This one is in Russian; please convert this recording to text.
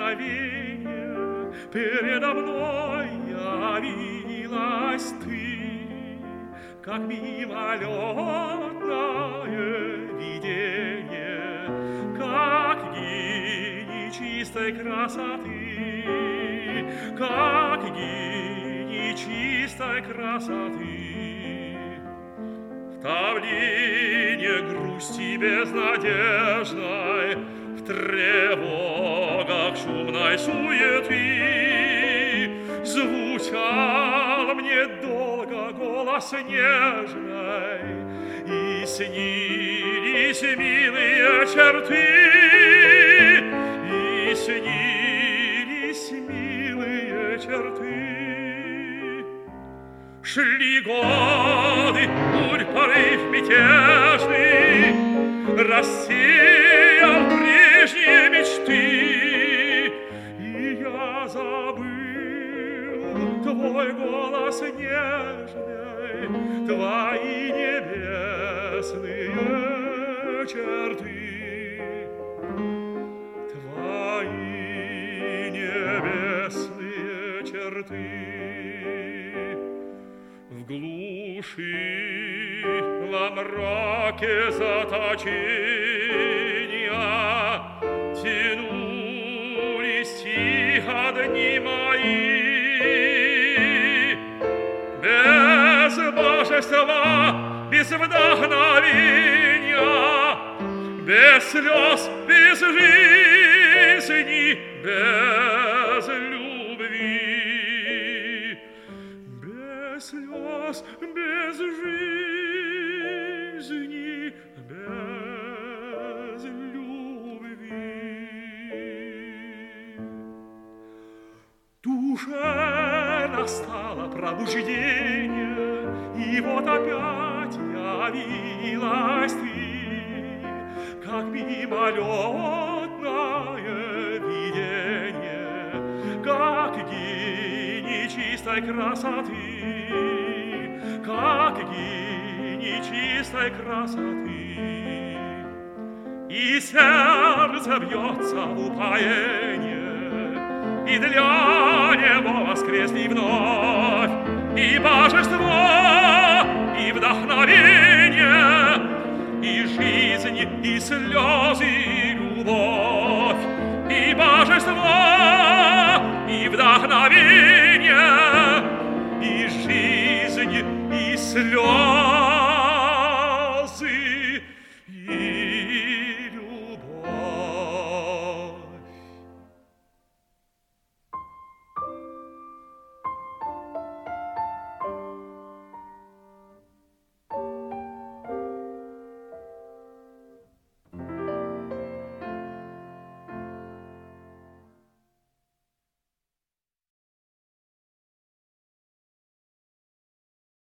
мгновение передо мной явилась ты, как мимолетное видение, как гений чистой красоты, как гений чистой красоты. В тавлине грусти безнадежной, в тревогах шумной суеты звучал мне долго голос нежный, и снились милые черты, и снились милые черты. Шли годы, бурь порыв мятежный рассеял прежние мечты, и я забыл твой голос нежный, твои небесные черты, твои небесные черты. В глуши, во мраке заточения тянулись тихо дни мои. Без божества, без вдохновения, без слез, без жизни, без любви. Без слез, без жизни, без любви. Душе настало пробуждение, и вот опять явилась ты, как мимолетное видение, как гений чистой красоты, как гений чистой красоты. И сердце бьется в упоенье, и для него воскресли вновь и божество, и вдохновение, и жизнь, и слезы, и любовь.